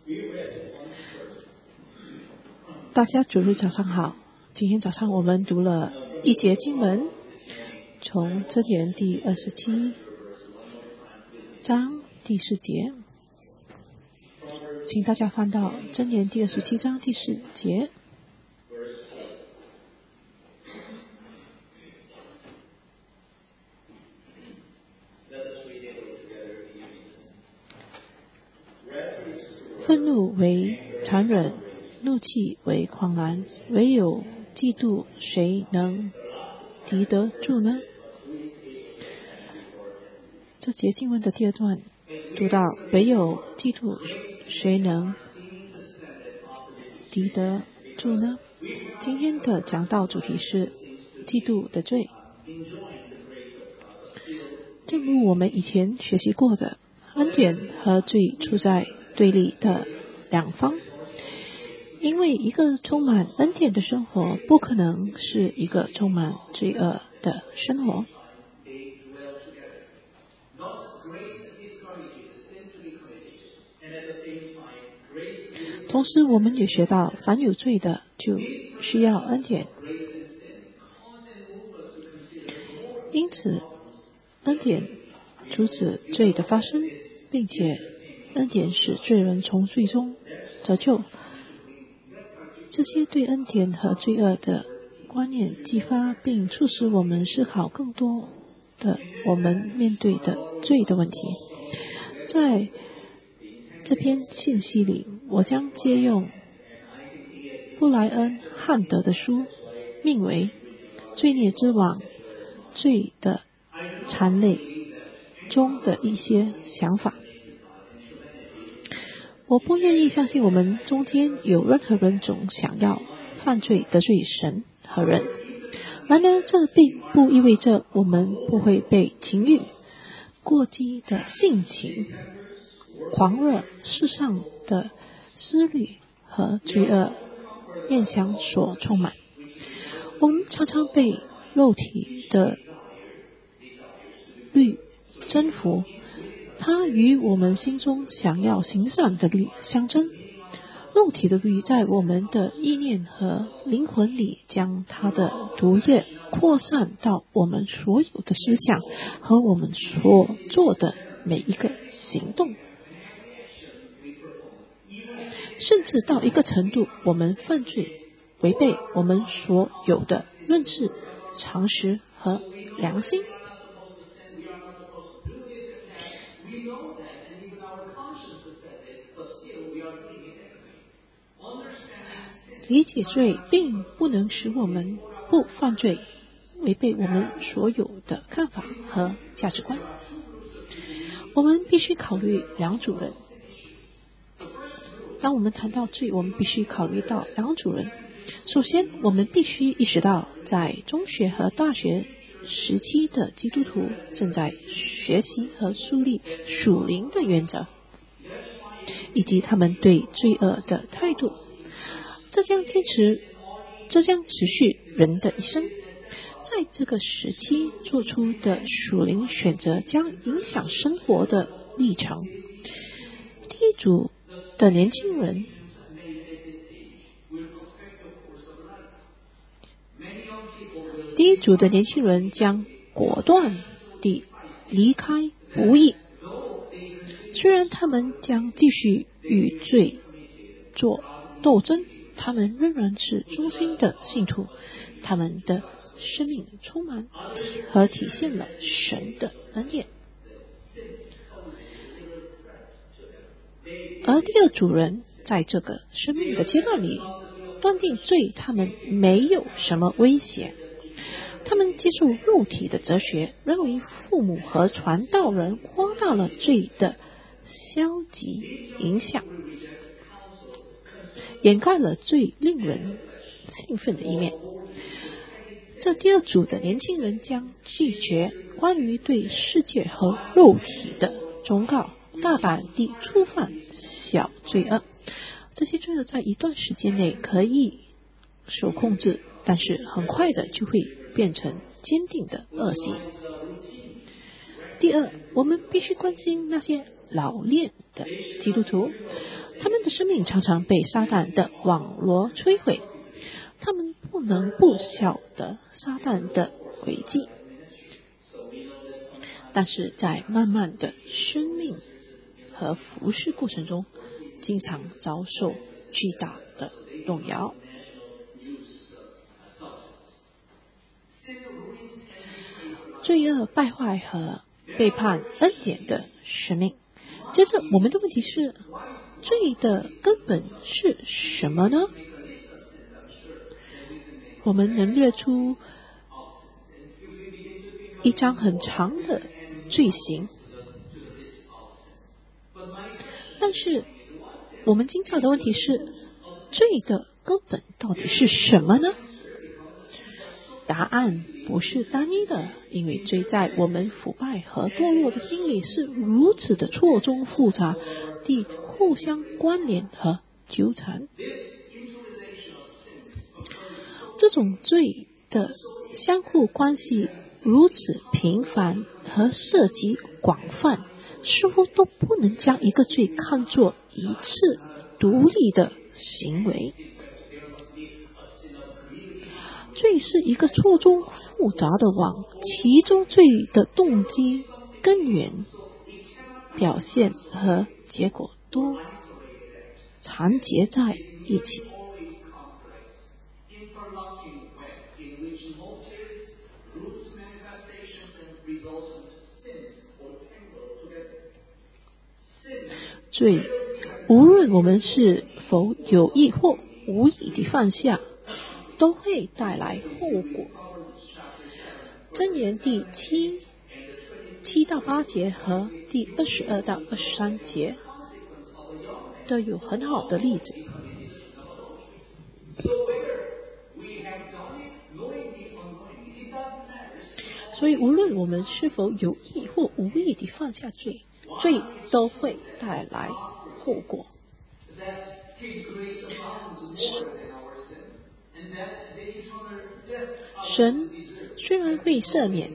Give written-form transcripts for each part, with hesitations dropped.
大家主日早上好，今天早上我们读了一节经文，从箴言第27章第4节，请大家翻到箴言第27章第4节。愤怒为残忍，怒气为狂澜，唯有嫉妒，谁能敌得住呢？这节经文的第二段读到，唯有嫉妒，谁能敌得住呢？今天的讲道主题是嫉妒的罪。正如我们以前学习过的，恩典和罪处在对立的两方，因为一个充满恩典的生活不可能是一个充满罪恶的生活。同时我们也学到，凡有罪的就需要恩典，因此恩典阻止罪的发生，并且恩典使罪人从罪中得救。这些对恩典和罪恶的观念激发，并促使我们思考更多的我们面对的罪的问题。在这篇信息里，我将借用布莱恩·汉德的书，命为《罪孽之网：罪的残累》中的一些想法。我不愿意相信我们中间有任何人总想要犯罪得罪神和人。然而这并不意味着我们不会被情欲、过激的性情、狂热世上的思虑和罪恶念想所充满。我们常常被肉体的律征服，它与我们心中想要行善的律相争。肉体的律在我们的意念和灵魂里，将它的毒液扩散到我们所有的思想和我们所做的每一个行动，甚至到一个程度，我们犯罪违背我们所有的认知、常识和良心。理解罪并不能使我们不犯罪，违背我们所有的看法和价值观。我们必须考虑两组人。当我们谈到罪，我们必须考虑到两组人。首先，我们必须意识到，在中学和大学时期的基督徒正在学习和树立属灵的原则，以及他们对罪恶的态度。这将持续人的一生。在这个时期做出的属灵选择将影响生活的历程。第一组的年轻人将果断地离开不义，虽然他们将继续与罪做斗争，他们仍然是忠心的信徒，他们的生命充满和体现了神的恩典。而第二组人在这个生命的阶段里，断定罪他们没有什么威胁。他们接受肉体的哲学，认为父母和传道人夸大了罪的消极影响，掩盖了最令人兴奋的一面。这第二组的年轻人将拒绝关于对世界和肉体的忠告，大胆地触犯小罪恶。这些罪恶在一段时间内可以受控制，但是很快的就会变成坚定的恶习。第二，我们必须关心那些老练的基督徒，他们的生命常常被撒旦的网罗摧毁，他们不能不晓得撒旦的诡计，但是在漫漫的生命和服事过程中，经常遭受巨大的动摇。罪恶败坏和背叛恩典的生命。接着我们的问题是，罪的根本是什么呢？我们能列出一张很长的罪行，但是我们经常的问题是，罪的根本到底是什么呢？答案不是单一的，因为罪在我们腐败和堕落的心里是如此的错综复杂地互相关联和纠缠。这种罪的相互关系如此频繁和涉及广泛，似乎都不能将一个罪看作一次独立的行为。罪是一个错综复杂的网，其中罪的动机、根源、表现和结果都缠结在一起。罪，无论我们是否有意或无意地犯下，都会带来后果。箴言第7到8节和第22到23节都有很好的例子。所以无论我们是否有意或无意地犯下罪，罪都会带来后果。神虽然会赦免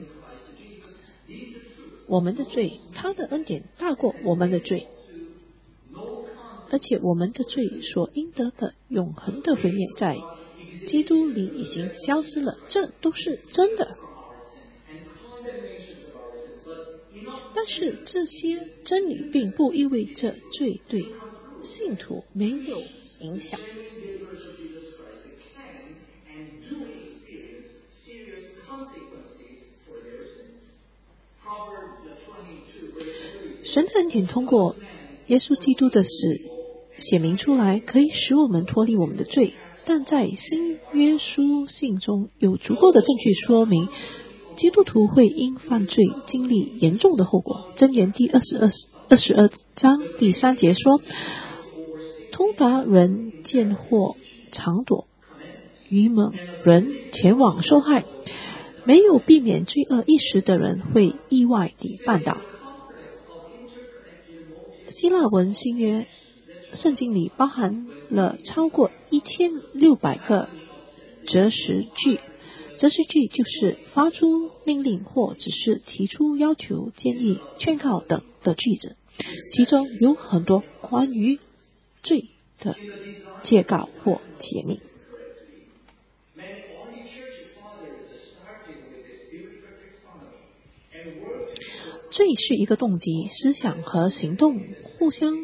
我们的罪，他的恩典大过我们的罪，而且我们的罪所应得的永恒的毁灭在基督里已经消失了，这都是真的。但是这些真理并不意味着罪对信徒没有影响。神的恩典通过耶稣基督的死显明出来，可以使我们脱离我们的罪，但在新约书信中有足够的证据说明基督徒会因犯罪经历严重的后果。箴言第22章第3节说，通达人见祸常躲，愚蒙人前往受害，没有避免罪恶一时的人会意外地绊倒。希腊文新约圣经里包含了超过1600个哲实句，哲实句就是发出命令或只是提出要求、建议、劝告等的句子，其中有很多关于罪的戒告或诫命。罪是一个动机、思想和行动互相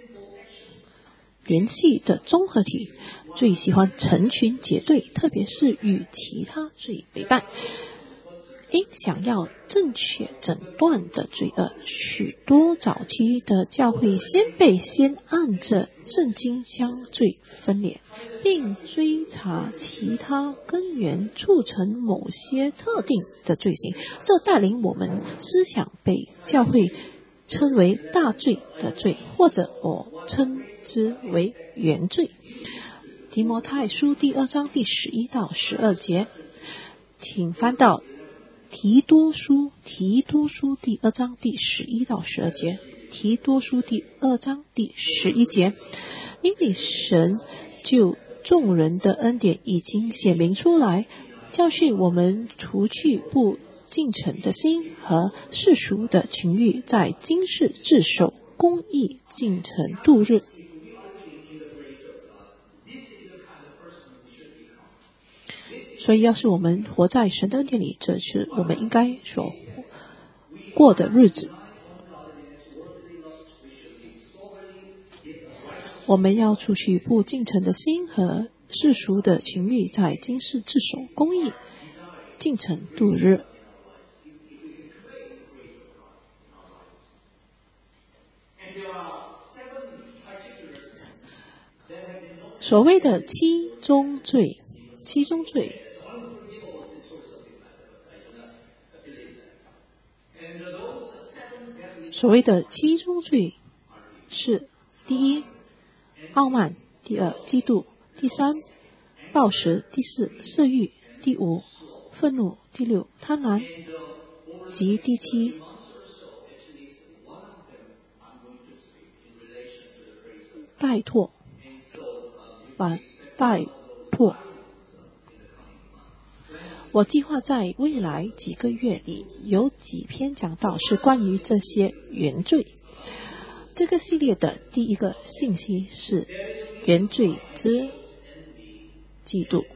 联系的综合体。罪喜欢成群结队，特别是与其他罪为伴。因想要正确诊断的罪恶，许多早期的教会先按着圣经将罪分裂，并追查其他根源，促成某些特定的罪行。这带领我们思想被教会称为大罪的罪，或者我称之为原罪。提摩太书第2章第11到12节，请翻到提多书第2章第11到12节，提多书第2章第11节，因为神就众人的恩典已经显明出来，教训我们除去不敬虔的心和世俗的情欲，在今世自守公义进程度日。所以要是我们活在神的恩典里，这是我们应该所过的日子。我们要除去不敬诚的心和世俗的情欲，在今世自守公义进程度日。所谓的七宗罪，所谓的七宗罪是：第一，傲慢；第二，嫉妒；第三，暴食；第四，色欲；第五，愤怒；第六，贪婪；及第七，怠惰。我计划在未来几个月里有几篇讲道是关于这些原罪。这个系列的第一个信息是原罪之嫉妒。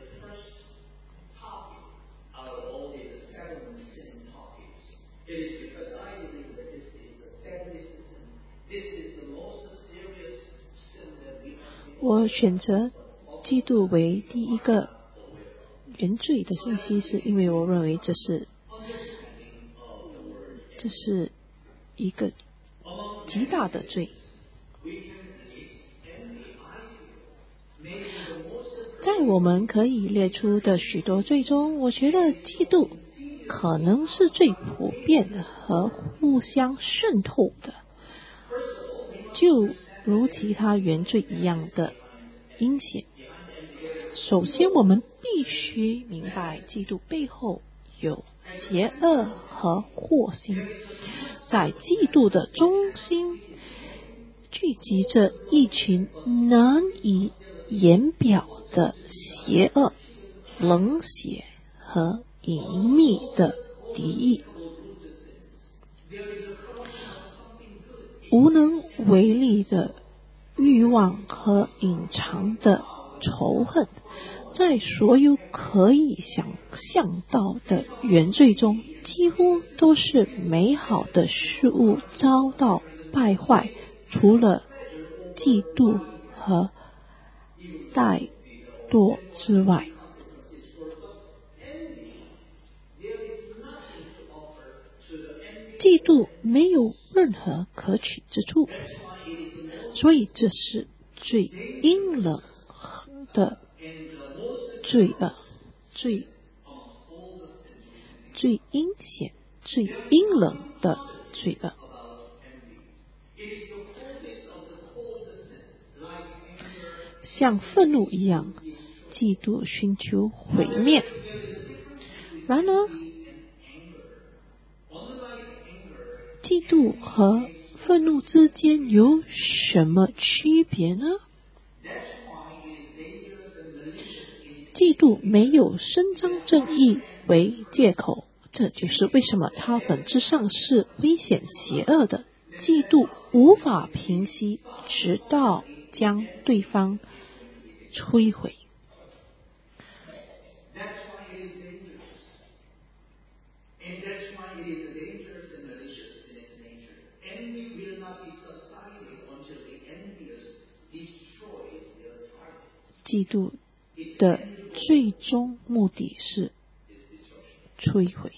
我选择嫉妒为第一个原罪的信息，是因为我认为这是一个极大的罪。在我们可以列出的许多罪中，我觉得嫉妒可能是最普遍的和互相渗透的，就如其他原罪一样的阴险。首先，我们必须明白嫉妒背后有邪恶和祸心。在嫉妒的中心聚集着一群难以言表的邪恶、冷血和隐秘的敌意，无能为力的欲望和隐藏的仇恨。在所有可以想象到的原罪中，几乎都是美好的事物遭到败坏，除了嫉妒和怠惰之外。嫉妒没有任何可取之处，所以这是最阴冷的罪恶，最阴险、最阴冷的罪恶。像愤怒一样，嫉妒寻求毁灭。然而，嫉妒和愤怒之间有什么区别呢？嫉妒没有伸张正义为借口，这就是为什么它本质上是危险邪恶的。嫉妒无法平息，直到将对方摧毁。嫉妒的最终目的是摧毁。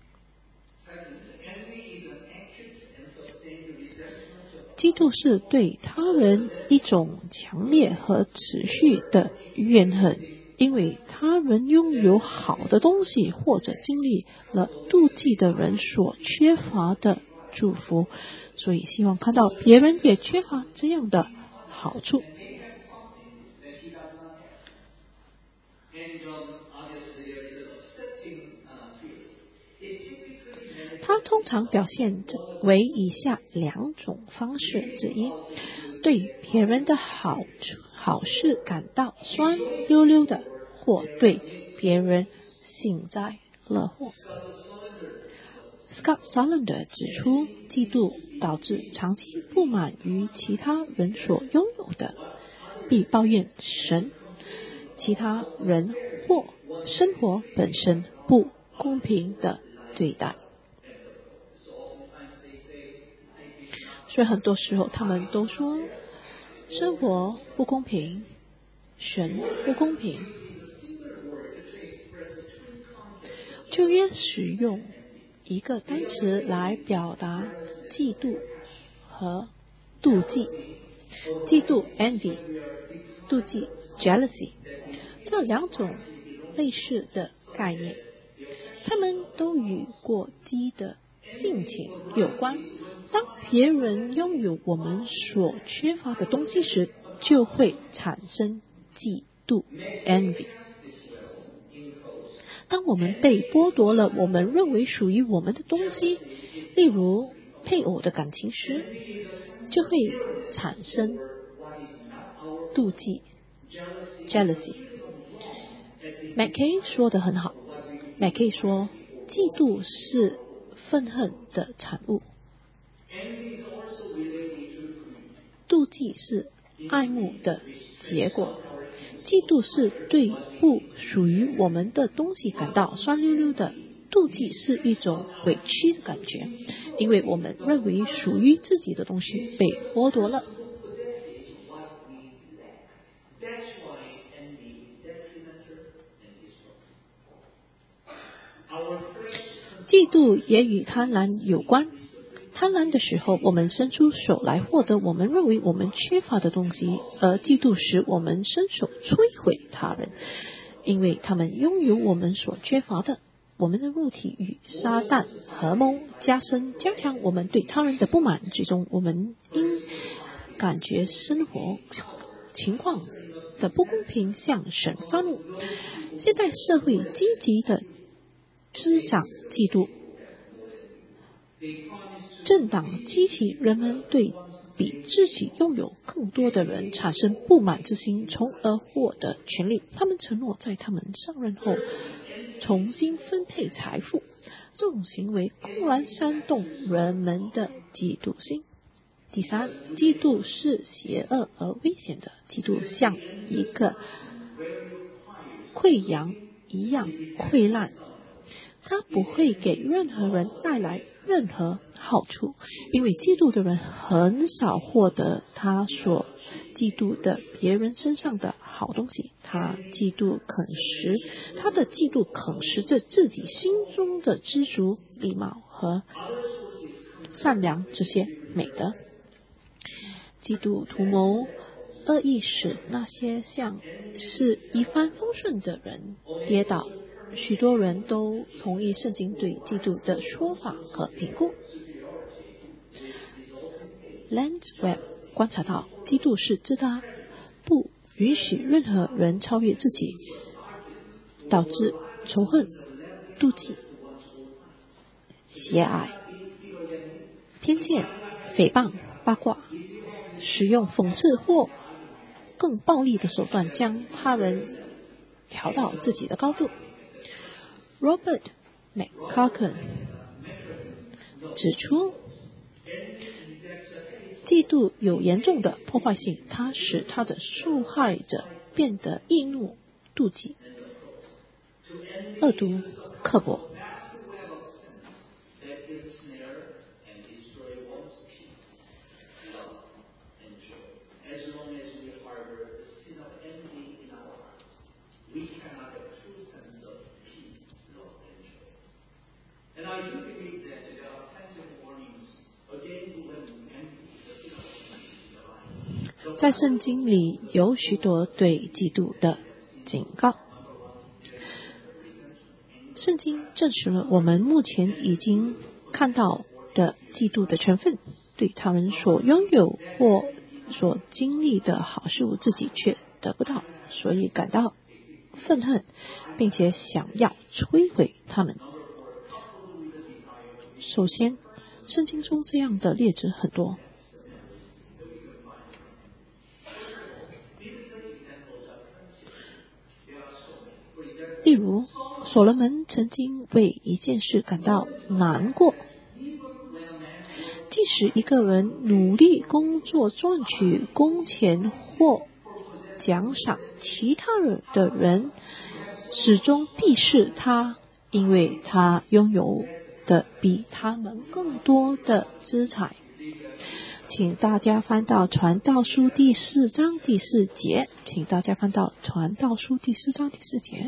嫉妒是对他人一种强烈和持续的怨恨，因为他人拥有好的东西，或者经历了妒忌的人所缺乏的祝福，所以希望看到别人也缺乏这样的好处。它通常表现为以下两种方式之一：对别人的好事感到酸溜溜的，或对别人幸灾乐祸。 Scott Solander 指出，嫉妒导致长期不满于其他人所拥有的，并抱怨神、其他人或生活本身不公平的对待。所以很多时候他们都说生活不公平，神不公平。旧约使用一个单词来表达嫉妒和妒忌。嫉妒 envy， 妒忌 jealousy， 这两种类似的概念，它们都与过激的性情有关。当别人拥有我们所缺乏的东西时，就会产生嫉妒 envy。当我们被剥夺了我们认为属于我们的东西，例如配偶的感情时，就会产生妒忌 jealousy。 McKay 说得很好， McKay 说，嫉妒是愤恨的产物，妒忌是爱慕的结果。嫉妒是对不属于我们的东西感到酸溜溜的，妒忌是一种委屈的感觉，因为我们认为属于自己的东西被剥夺了。嫉妒也与贪婪有关。贪婪的时候，我们伸出手来获得我们认为我们缺乏的东西，而嫉妒使我们伸手摧毁他人，因为他们拥有我们所缺乏的。我们的肉体与撒旦合谋，加强我们对他人的不满，最终我们因感觉生活情况的不公平向神发怒。现代社会积极的滋长嫉妒，政党激起人们对比自己拥有更多的人产生不满之心，从而获得权利。他们承诺在他们上任后重新分配财富，这种行为固然煽动人们的嫉妒心。第三，嫉妒是邪恶而危险的。嫉妒像一个溃疡一样溃烂，它不会给任何人带来任何好处，因为嫉妒的人很少获得他所嫉妒的别人身上的好东西。他的嫉妒啃食着自己心中的知足、礼貌和善良这些美德。嫉妒图谋恶意使那些像是一帆风顺的人跌倒。许多人都同意圣经对嫉妒的说法和评估。Lance Webb 观察到，嫉妒是自大，不允许任何人超越自己，导致仇恨、妒忌、狭隘、偏见、诽谤、八卦，使用讽刺或更暴力的手段将他人调到自己的高度。Robert McCracken 指出，嫉妒有严重的破坏性，它使他的受害者变得易怒、妒忌、恶毒、刻薄。在圣经里有许多对嫉妒的警告。圣经证实了我们目前已经看到的嫉妒的成分，对他人所拥有或所经历的好事物自己却得不到，所以感到愤恨，并且想要摧毁他们。首先，圣经中这样的例子很多。例如， 所罗门曾经为一件事感到难过，即使一个人努力工作赚取工钱或奖赏其他的人，始终鄙视他，因为他拥有的比他们更多的资财。请大家翻到传道书第4章第4节，请大家翻到传道书第4章第4节。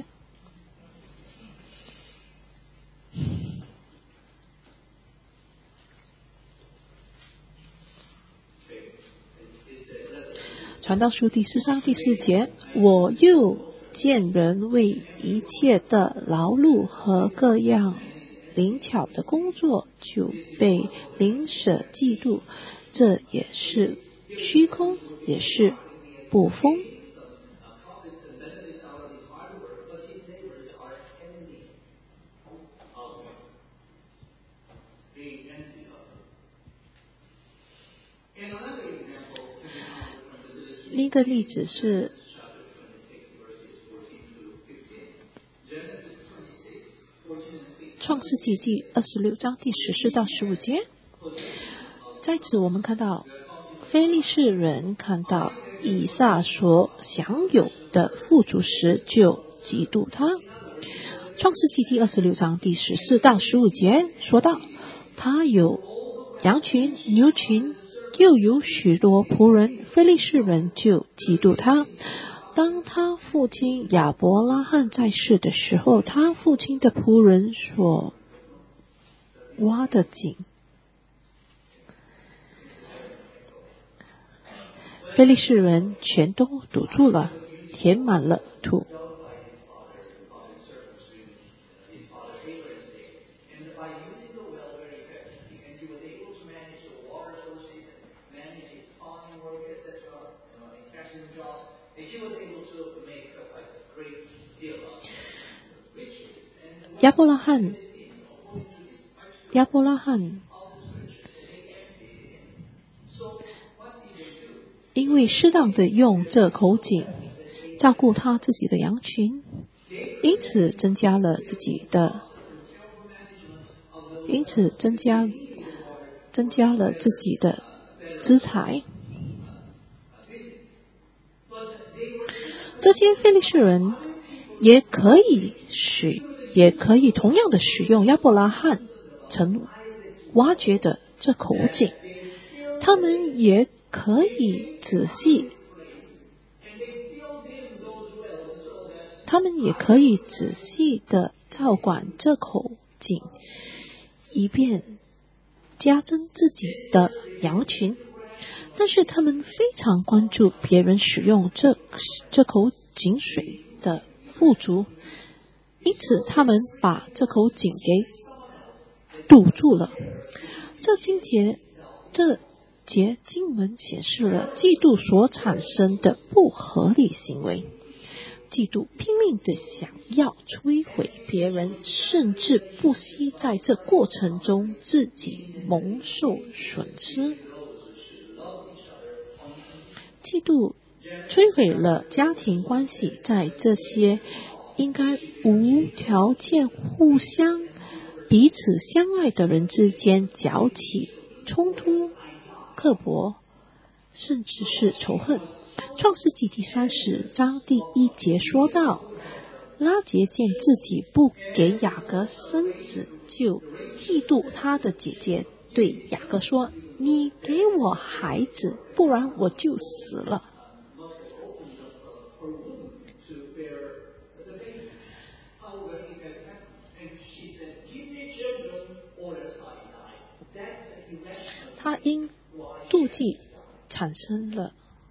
传道书第4章第4节，我又见人为一切的劳碌和各样灵巧的工作就被邻舍嫉妒，这也是虚空，也是捕风。另一个例子是创世纪第26章第14到15节。在此我们看到非利士人看到以撒所享有的富足时就嫉妒他。创世纪第26章第14到15节说到，他有羊群牛群，又有许多仆人，非利士人就嫉妒他。当他父亲亚伯拉罕在世的时候，他父亲的仆人所挖的井，非利士人全都堵住了，填满了土。亚伯拉罕因为适当的用这口井照顾他自己的羊群，因此增加了自己的资财。这些非利士人也可以同样的使用亚伯拉罕曾挖掘的这口井，他们也可以仔细的照管这口井，以便加增自己的羊群。但是他们非常关注别人使用这口井水的富足，因此他们把这口井给堵住了。这节经文显示了嫉妒所产生的不合理行为。嫉妒拼命的想要摧毁别人，甚至不惜在这过程中自己蒙受损失。嫉妒摧毁了家庭关系，在这些应该无条件互相彼此相爱的人之间搅起冲突、刻薄，甚至是仇恨。创世纪第30章第1节说到，拉结见自己不给雅各生子，就嫉妒他的姐姐，对雅各说，你给我孩子，不然我就死了。他因妒忌产生了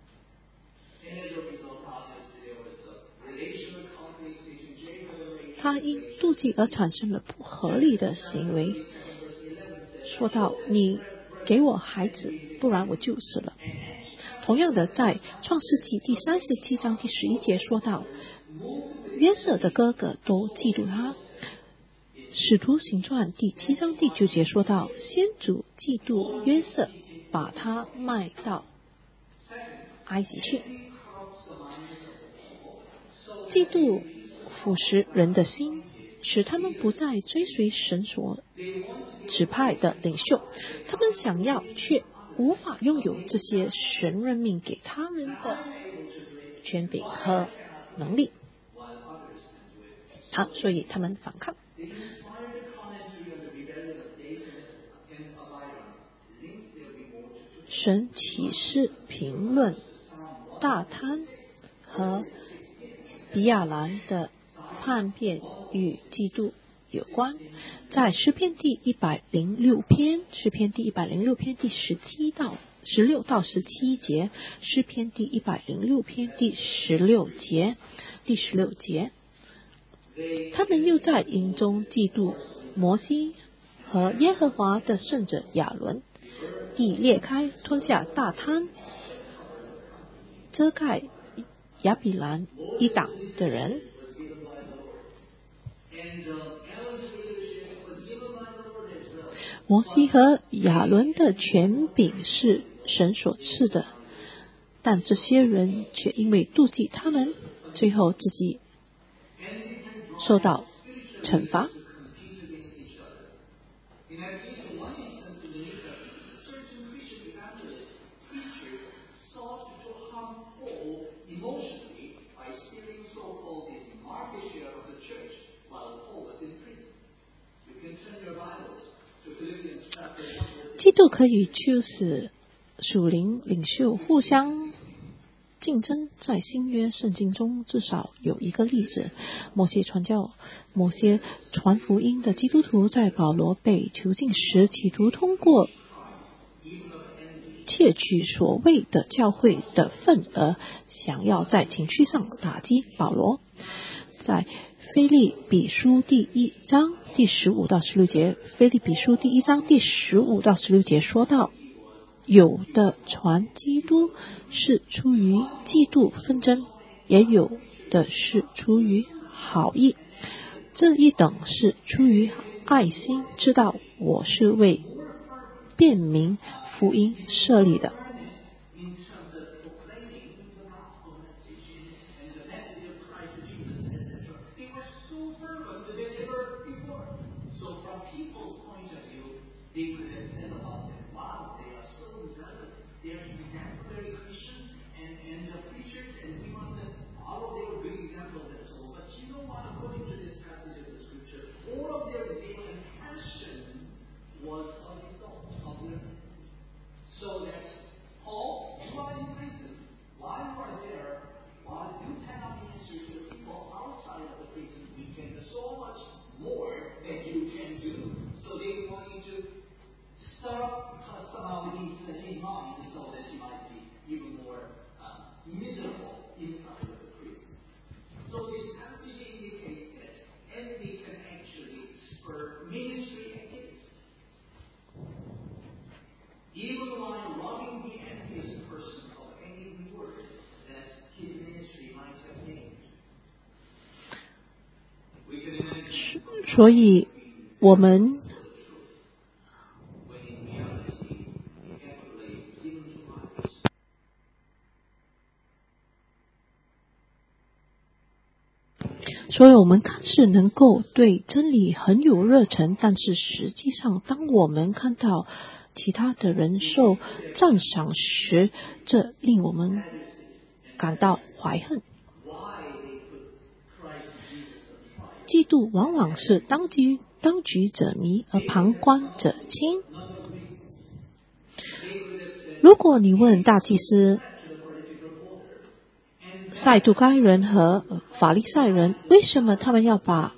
而产生了不合理的行为，说到你给我孩子，不然我就死了。同样的，在创世纪第37章第11节说到，约瑟的哥哥都嫉妒他。使徒行传第7章第9节说到，先祖嫉妒约瑟，把他卖到埃及去。嫉妒腐蚀人的心， 使他们不再追随神所指派的领袖，他们想要却无法拥有这些神任命给他们的权柄和能力，所以他们反抗。神启示评论大贪和比亚兰的叛变与嫉妒有关，在诗篇第106篇，诗篇第106篇第16到17节，诗篇第106篇第16节，他们又在营中嫉妒摩西和耶和华的圣者亚伦，地裂开吞下大滩，遮盖亚比兰一党的人。摩西和亚伦的权柄是神所赐的，但这些人却因为妒忌他们，最后自己受到惩罚。嫉妒可以驱使属灵领袖互相竞争。在新约圣经中至少有一个例子，某些传福音的基督徒在保罗被囚禁时，企图通过窃取所谓的教会的份额，想要在情绪上打击保罗。在腓立比书第1章第15到16节，腓立比书第1章第15到16节说到，有的传基督是出于嫉妒纷争，也有的是出于好意，这一等是出于爱心，知道我是为辨明福音设立的。所以我们看似能够对真理很有热忱，但是实际上当我们看到其他的人受赞赏时，这令我们感到怀恨。嫉妒往往是当局者迷而旁观者清。如果你问大祭司撒都该人和法利赛人为什么他们要把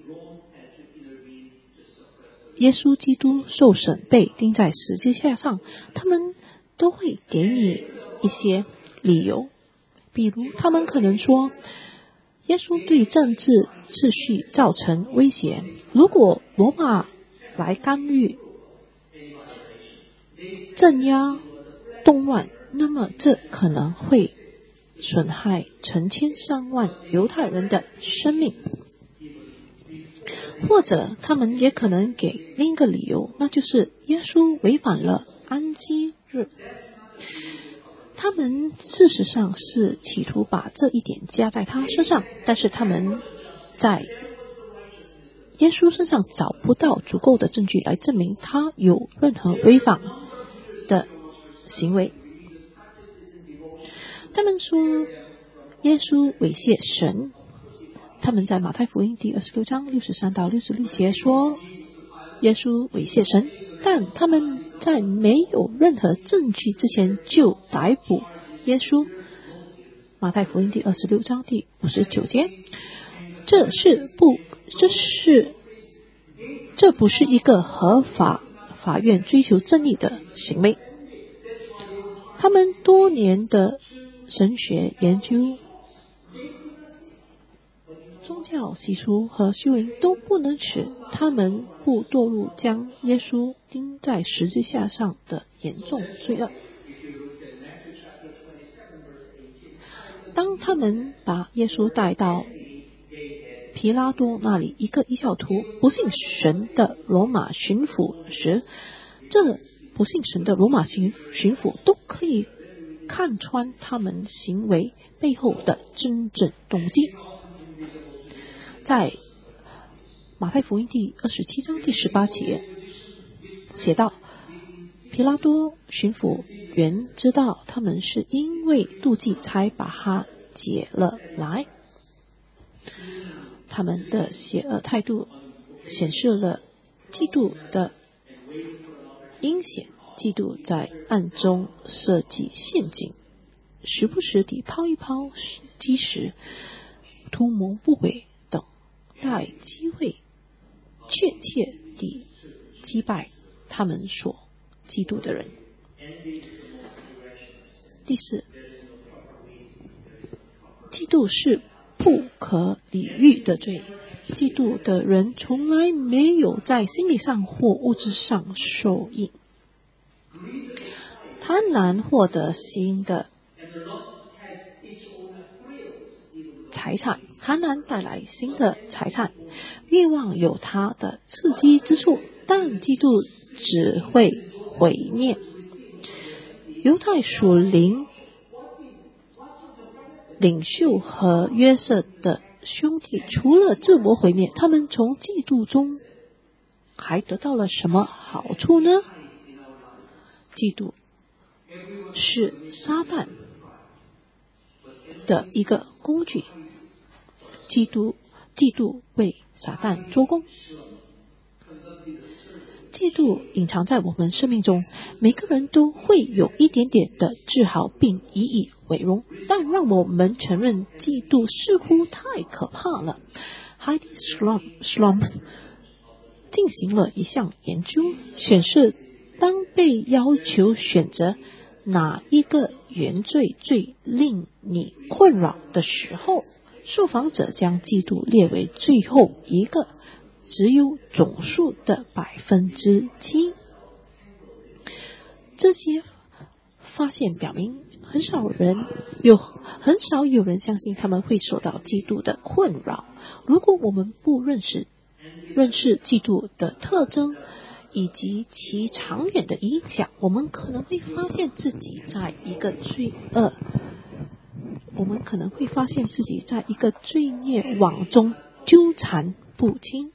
耶稣基督受审被钉在十字架上，他们都会给你一些理由。比如他们可能说，耶稣对政治秩序造成威胁，如果罗马来干预镇压动乱，那么这可能会损害成千上万犹太人的生命。或者他们也可能给另一个理由，那就是耶稣违反了安息日。他们事实上是企图把这一点加在他身上，但是他们在耶稣身上找不到足够的证据来证明他有任何违反的行为。他们说耶稣猥亵神，他们在马太福音第26章63到66节说耶稣猥亵神，但他们在没有任何证据之前就逮捕耶稣。马太福音第26章第59节，这不是一个合法法院追求正义的行为。他们多年的神学研究、宗教习俗和修灵都不能使他们不堕入将耶稣钉在十字架上的严重罪恶。当他们把耶稣带到皮拉多那里，一个异教徒不信神的罗马巡抚时，这不信神的罗马巡抚都可以看穿他们行为背后的真正动机。在马太福音第27章第18节写道，皮拉多巡抚原知道他们是因为妒忌才把他解了来，他们的邪恶态度显示了嫉妒的阴险。嫉妒在暗中设计陷阱，时不时地抛一抛基石，图谋不轨等，待机会确切地击败他们所嫉妒的人。第四，嫉妒是不可理喻的罪。嫉妒的人从来没有在心理上或物质上受益。贪婪获得新的财产，贪婪带来新的财产，欲望有它的刺激之处，但嫉妒只会毁灭。犹太属灵领袖和约瑟的兄弟除了自我毁灭，他们从嫉妒中还得到了什么好处呢？嫉妒是撒旦的一个工具，嫉妒为撒旦做工。嫉妒隐藏在我们生命中，每个人都会有一点点的自豪并引以为荣，但让我们承认嫉妒似乎太可怕了。Heidi Schlumpf 进行了一项研究，显示当被要求选择哪一个原罪最令你困扰的时候，受访者将嫉妒列为最后一个，只有总数的7%。这些发现表明，很少有人相信他们会受到嫉妒的困扰。如果我们不认识嫉妒的特征以及其长远的影响，我们可能会发现自己在一个罪孽网中纠缠不清。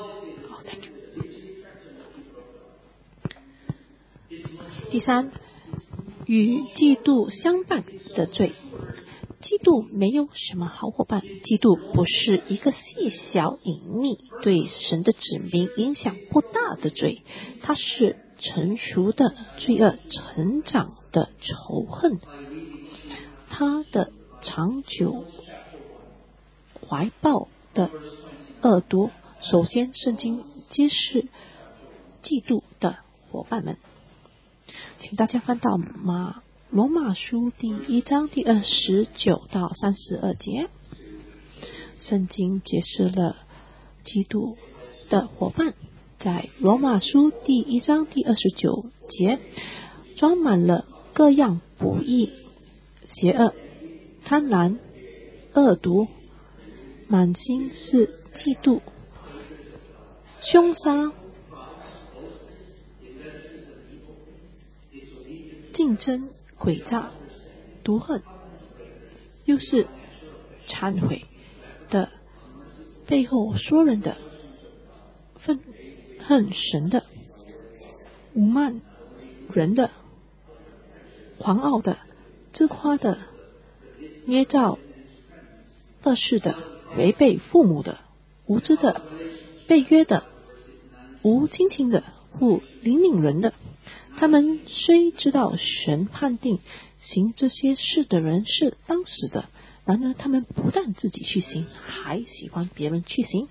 第三，与嫉妒相伴的罪。嫉妒没有什么好伙伴，嫉妒不是一个细小隐秘对神的指明影响不大的罪，它是成熟的罪恶成长的仇恨，它的长久怀抱的恶毒。首先，圣经揭示嫉妒的伙伴们，请大家翻到罗马书第1章第29到32节。圣经解释了嫉妒的伙伴，在罗马书第1章第29节装满了各样不义、邪恶、贪婪、恶毒，满心是嫉妒、凶杀、竞争、诡诈、毒恨，又是忏悔的背后说人的愤恨神的、侮慢人的、狂傲的、自夸的、捏造恶事的、违背父母的、无知的、背约的、无亲情的、不怜悯人的。他们虽知道神判定行这些事的人是当死的，然而他们不但自己去行，还喜欢别人去行。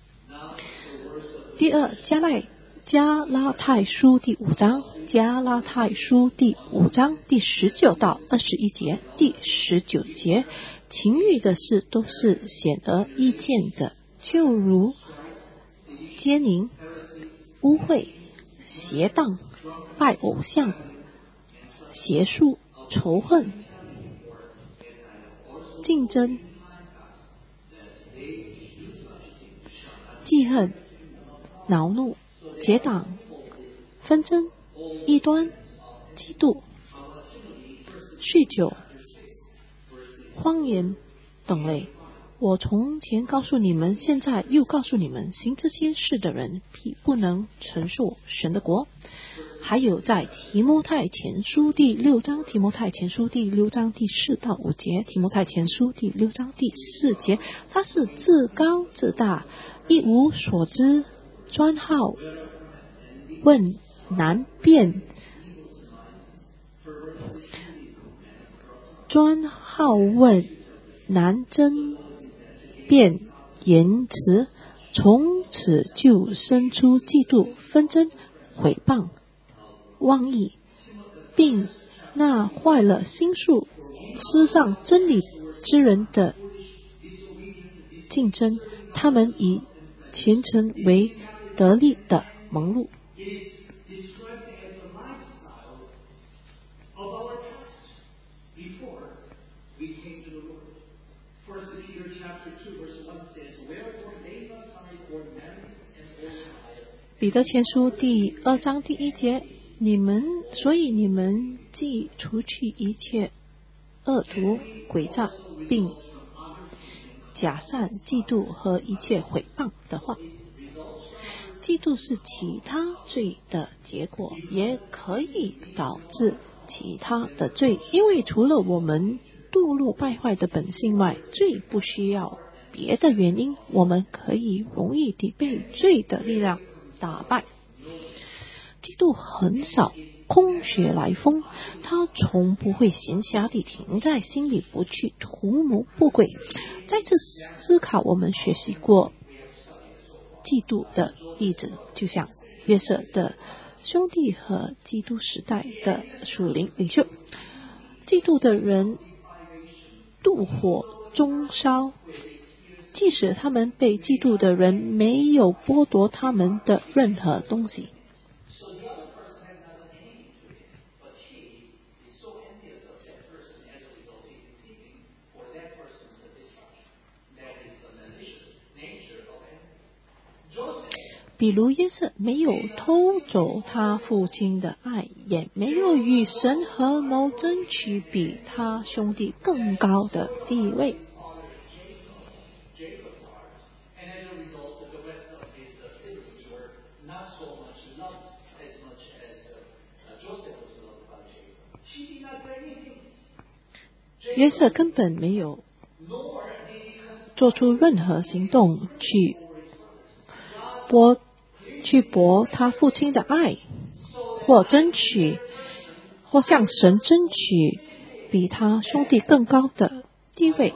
第二，加拉太书第5章，加拉太书第5章第19到21节，第19节，情欲的事都是显而易见的，就如奸淫、污秽、邪荡、拜偶像、邪术、仇恨、竞争、记恨、恼怒、结党、纷争、异端、嫉妒、酗酒、荒言等类。我从前告诉你们，现在又告诉你们，行这些事的人必不能承受神的国。还有在提摩太前书第6章，提摩太前书第6章第4到5节，提摩太前书第6章第4节，他是自高自大，一无所知，专好问难辩，争辩言辞，从此就生出嫉妒、纷争、毁谤、妄议，并那坏了心术、失丧真理之人的竞争。他们以虔诚为得利的盟路。彼得前书第2章第1节，所以你们既除去一切恶毒、诡诈，并假善、嫉妒和一切毁谤的话。嫉妒是其他罪的结果，也可以导致其他的罪，因为除了我们堕落败坏的本性外，罪不需要别的原因，我们可以容易地被罪的力量打败。嫉妒很少空穴来风，他从不会闲暇地停在心里，不去图谋不轨。再次思考我们学习过嫉妒的例子，就像约瑟的兄弟和基督时代的属灵领袖。嫉妒的人妒火中烧，即使他们被嫉妒的人没有剥夺他们的任何东西。比如约瑟没有偷走他父亲的爱，也没有与神合谋争取比他兄弟更高的地位。约瑟根本没有做出任何行动去博他父亲的爱，或向神争取比他兄弟更高的地位。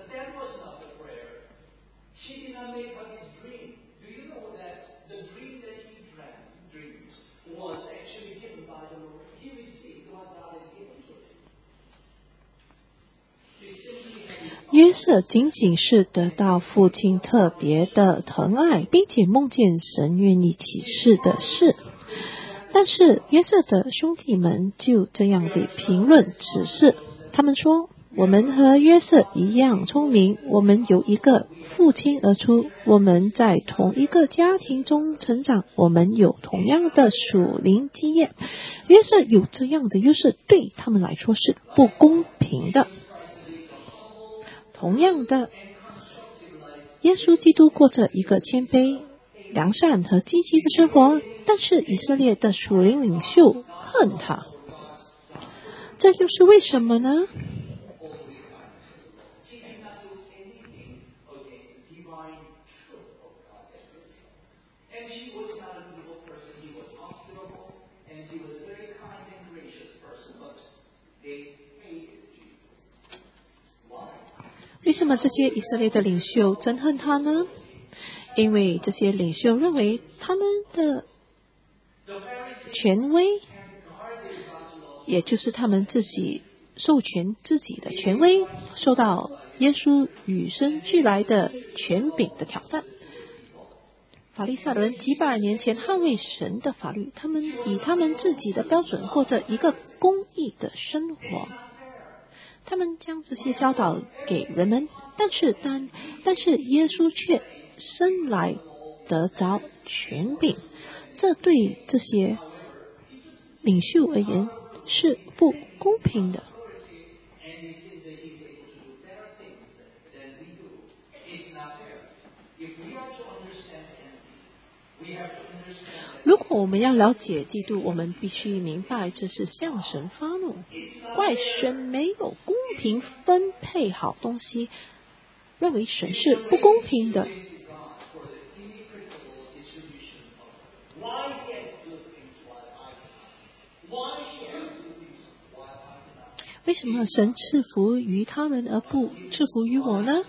约瑟仅仅是得到父亲特别的疼爱，并且梦见神愿意启示的事。但是约瑟的兄弟们就这样地评论此事，他们说，我们和约瑟一样聪明，我们有一个父亲而出，我们在同一个家庭中成长，我们有同样的属灵经验。约瑟有这样的优势，对他们来说是不公平的。同样的，耶稣基督过着一个谦卑、 良善和积极的生活，但是以色列的属灵领袖恨他。这又是为什么呢？为什么这些以色列的领袖憎恨他呢？因为这些领袖认为他们的权威，也就是他们自己授权自己的权威，受到耶稣与生俱来的权柄的挑战。法利赛人几百年前捍卫神的法律，他们以他们自己的标准过着一个公义的生活。他们将这些教导给人们，但是耶稣却生来得着权柄，这对这些领袖而言是不公平的。如果我们要了解嫉妒，我们必须明白这是向神发怒，怪神没有公平分配好东西，认为神是不公平的。为什么神赐福于他人而不赐福于我呢？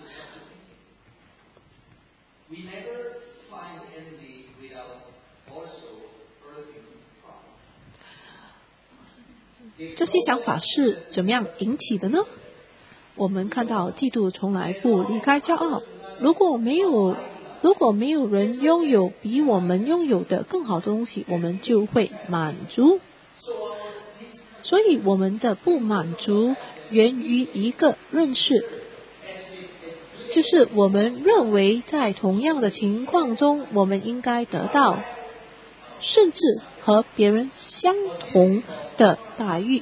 这些想法是怎么样引起的呢？我们看到嫉妒从来不离开骄傲。如果没有人拥有比我们拥有的更好的东西，我们就会满足。所以我们的不满足源于一个认识，就是我们认为在同样的情况中，我们应该得到甚至和别人相同的待遇。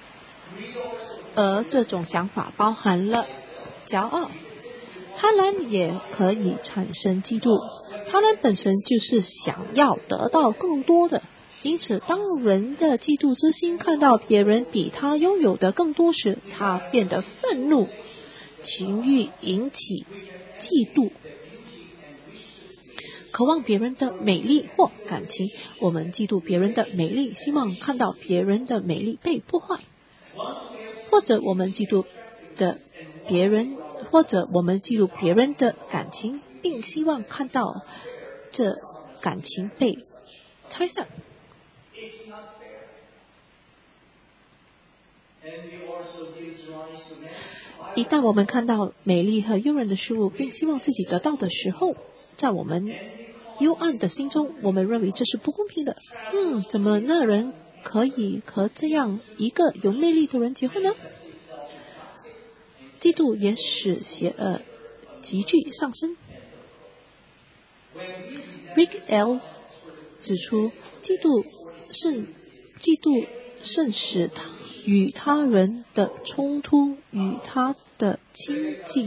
而这种想法包含了骄傲，贪婪也可以产生嫉妒。贪婪本身就是想要得到更多的，因此当人的嫉妒之心看到别人比他拥有的更多时，他变得愤怒，情欲引起嫉妒，渴望别人的美丽或感情。我们嫉妒别人的美丽，希望看到别人的美丽被破坏，或者我们嫉妒别人的感情，并希望看到这感情被拆散。一旦我们看到美丽和诱人的事物，并希望自己得到的时候，在我们幽暗的心中，我们认为这是不公平的。怎么那人可以和这样一个有魅力的人结婚呢？嫉妒也使邪恶急剧上升。Rick Ells 指出，嫉妒甚使与他人的冲突与他的亲近，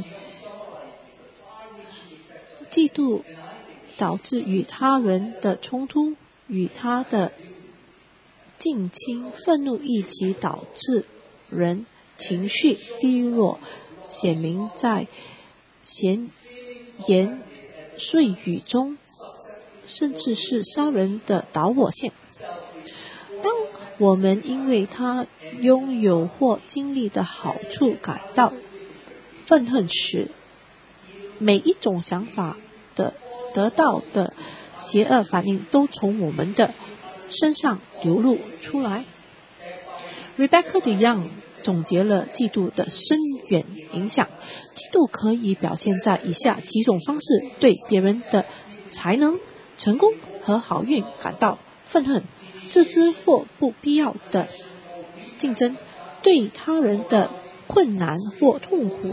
嫉妒导致与他人的冲突与他的近亲，愤怒以及导致人情绪低落，显明在闲言碎语中，甚至是杀人的导火线。当我们因为他拥有或经历的好处感到愤恨时，每一种想法的得到的邪恶反应都从我们的身上流露出来。Rebecca DeYoung 总结了嫉妒的深远影响。嫉妒可以表现在以下几种方式：对别人的才能、成功和好运感到愤恨；自私或不必要的竞争；对他人的困难或痛苦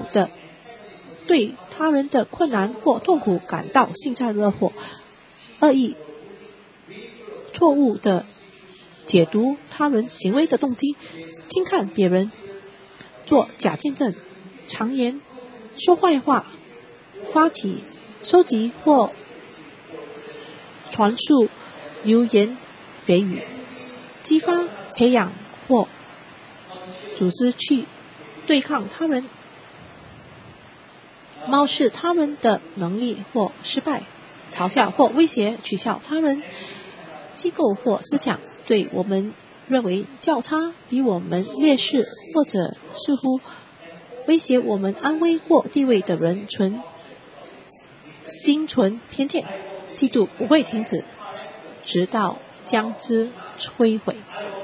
感到幸灾乐祸；恶意、错误的解读他人行为的动机；轻看别人；做假见证；常言；说坏话；发起、收集或传述流言蜚语，激发、培养或组织去对抗他人，藐视他们的能力或失败，嘲笑或威胁、取笑他人机构或思想，对我们认为较差、比我们劣势或者似乎威胁我们安危或地位的人心存偏见。嫉妒不会停止，直到将之摧毁。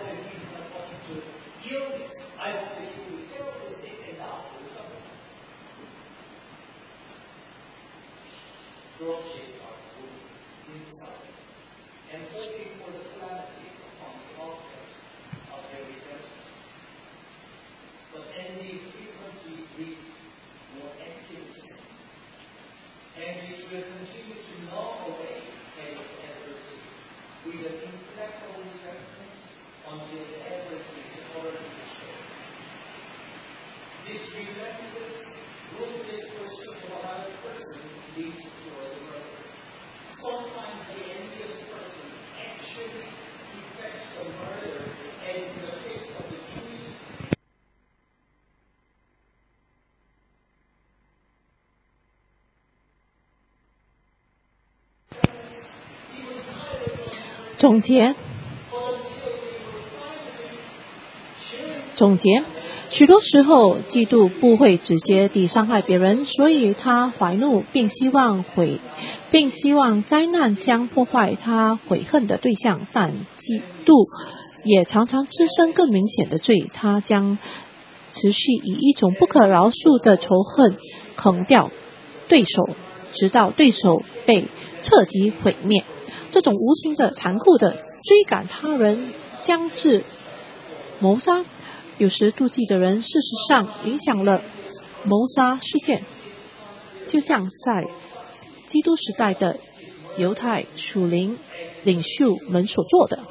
总结，许多时候嫉妒不会直接地伤害别人，所以他怀怒并希望灾难将破坏他悔恨的对象，但嫉妒也常常滋生更明显的罪，他将持续以一种不可饶恕的仇恨啃掉对手，直到对手被彻底毁灭。这种无情的、残酷的追赶他人，将至谋杀。有时妒忌的人事实上影响了谋杀事件，就像在基督时代的犹太属灵领袖们所做的。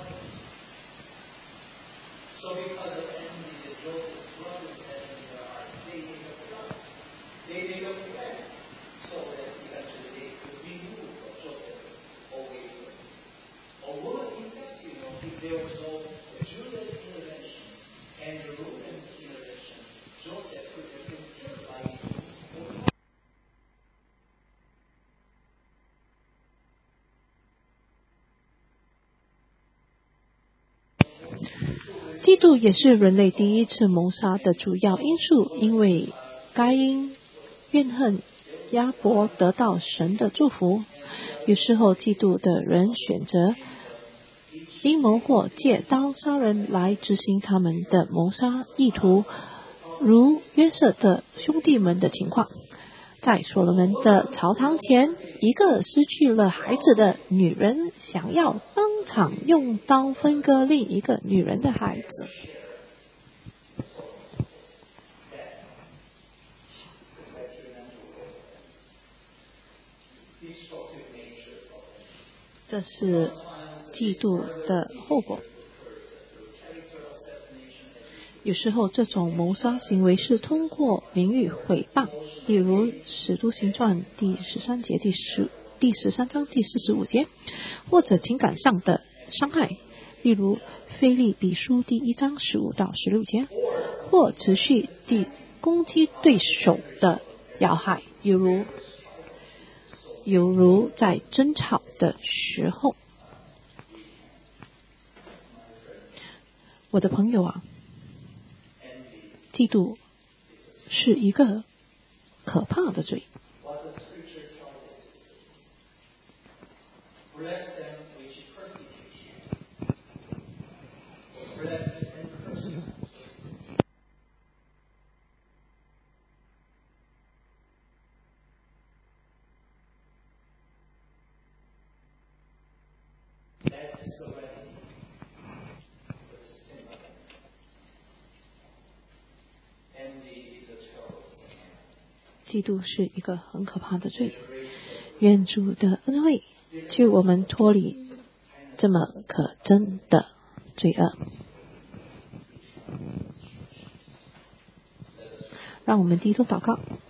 嫉妒也是人类第一次谋杀的主要因素，因为该因怨恨亚伯得到神的祝福。有时候嫉妒的人选择阴谋或借刀杀人来执行他们的谋杀意图，如约瑟的兄弟们的情况。在所罗门的朝堂前，一个失去了孩子的女人想要当场用刀分割另一个女人的孩子。这是嫉妒的后果。有时候这种谋杀行为是通过名誉毁谤，例如《使徒行传》第13节、第13章第45节，或者情感上的伤害，例如《腓立比书》第1章15到16节，或持续地攻击对手的要害，犹如在争吵的时候。我的朋友啊，嫉妒是一个可怕的罪。嫉妒是一个很可怕的罪，愿主的恩惠救我们脱离这么可憎的罪恶。让我们低头祷告。